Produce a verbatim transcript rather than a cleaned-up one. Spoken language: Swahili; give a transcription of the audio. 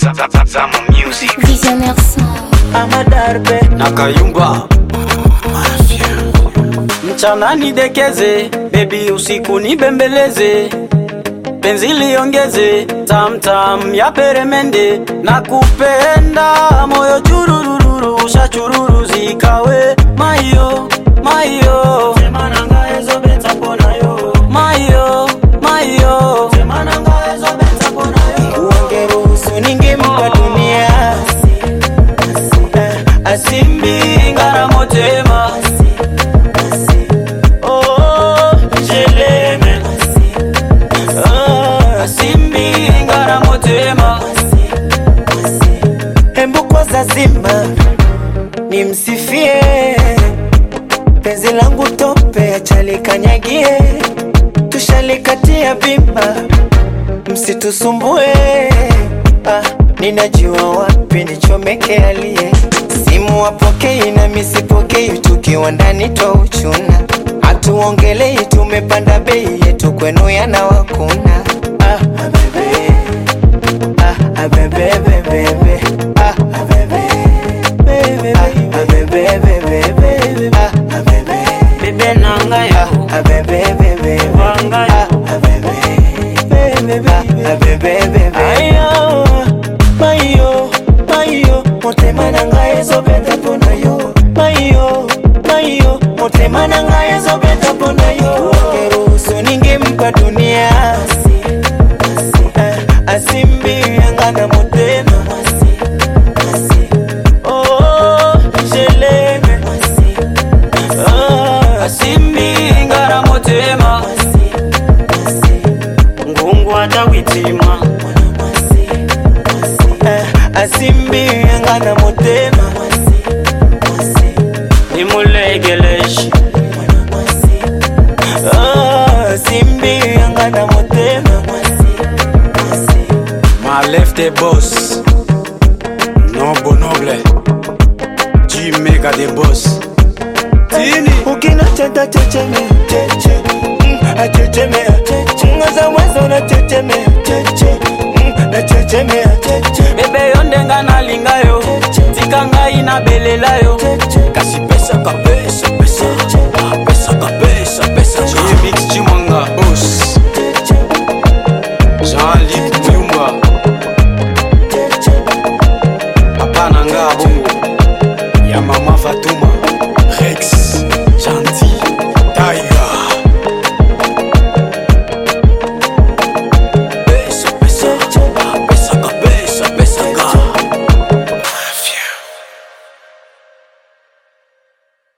Zama Music Visionnaire Sound Amadarbe Nakayumba Mafia mchana nidekeze, baby usiku nibembeleze, penzi liongeze, tam tam ya peremende, nakupenda moyo churururu, ushachururu zikawe, mayo, mayo, sema nanga ezo beta pona yo, mayo, mayo, sema nanga ezo beta pona yo, uangeruhusu ningempa dunia, asimbi ngara motema, zima nimsifie, penzi langu tope achalikanyagie, tushalikatia bima, msitusumbue. Ah, ninajua wapi nichomeke alie, simu wapokei na misipokei, tukiwa ndani twa uchuna, hatuongelei tumepanda bei yetu kwenu yana wakuna. Ah, bebe, ah, bebe, bebe, bebe. Bebe nanga yo, bebe bebe wanga yo, bebe bebe bebe ayo, mayo mayo, motema nanga ezo beta pona yo, mayo mayo, motema nanga ezo beta pona yo, keruhusu ningempa dunia, asimbi yanga na motema, oh jeleme, asimbi ngara motema, ngungu atawitima, asimbi ngana motema, nimulegeleshi, asimbi ngana motema, Ma left the boss Nobo noble G mega the boss Tini ukina cheta checheme cheche, achecheme cheche, ngaza wazo na checheme cheche, na checheme cheche, bebe yonde ngana lingayo, tikanga ina belelayo, Kasi pesa ka pesa pesa Pesa ka pesa pesa G mix Chimanga boss Jean-Luc